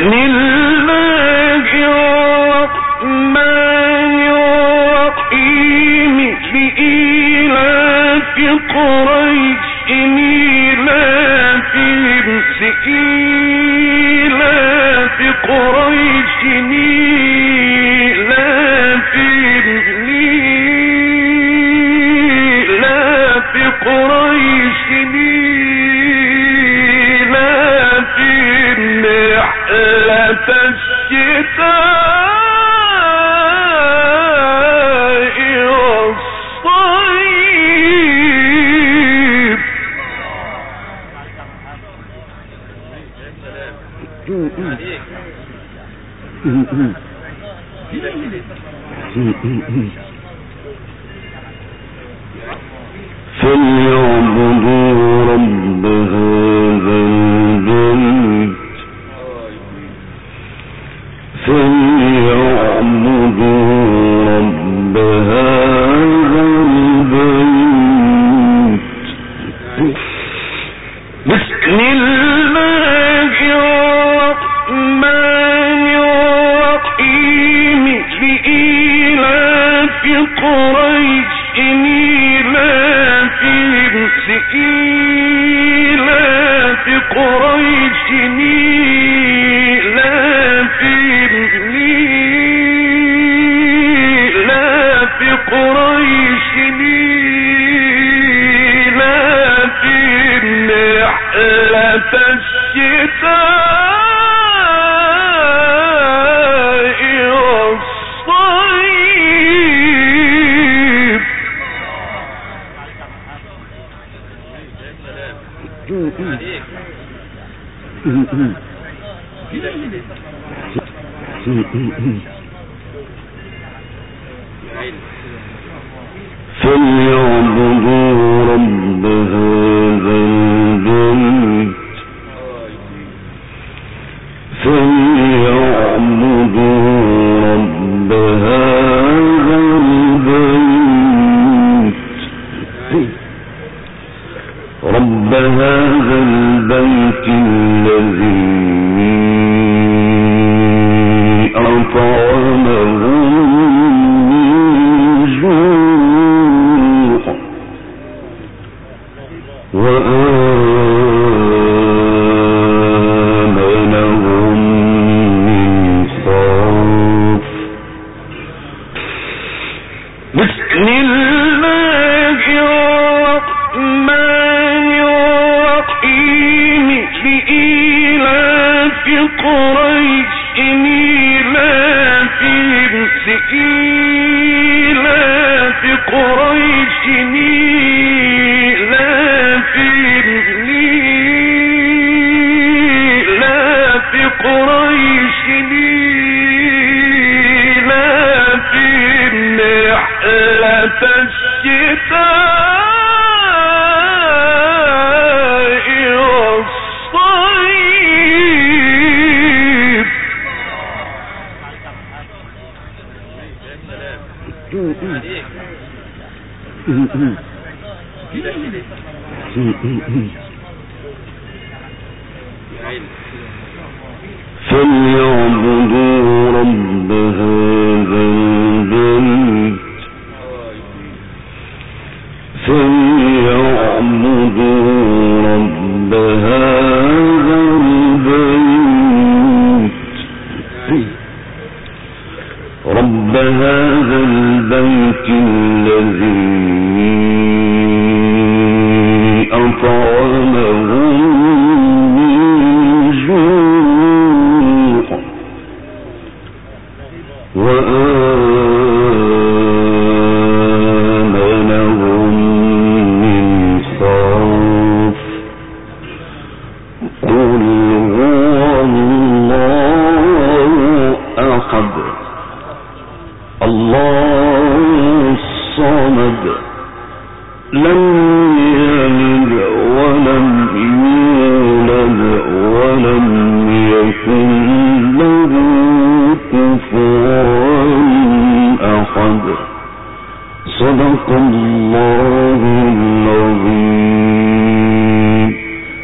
بسم الله الرحمن الرحيم لإيلاف قريش إيلافهم إيلاف قريش إيلافهم إيلاف قريش إيلافهم رحلة الشتاء والصيف فليعبدوا رب هذا البيت فليعبدوا رب هذا البيت بسم الله الرحمن الرحيم لإيلاف قريش إيلافهم إيلاف قريش إيلافهم إيلاف قريش إيلافهم رحلة الشتاء والصيف فليعبدوا رب هذا البيت فليعبدوا رب هذا البيت رب هذا البيت الذي أطعمهم من جوع وآمنهم من خوف بسم الله الرحمن الرحيم لإيلاف قريش إيلافهم إيلاف قريش إيلافهم إيلاف قريش إيلافهم رحلة الشتاء والصيف فليعبدوا رب هذا البيت فليعبدوا رب هذا البيت رب هذا البيت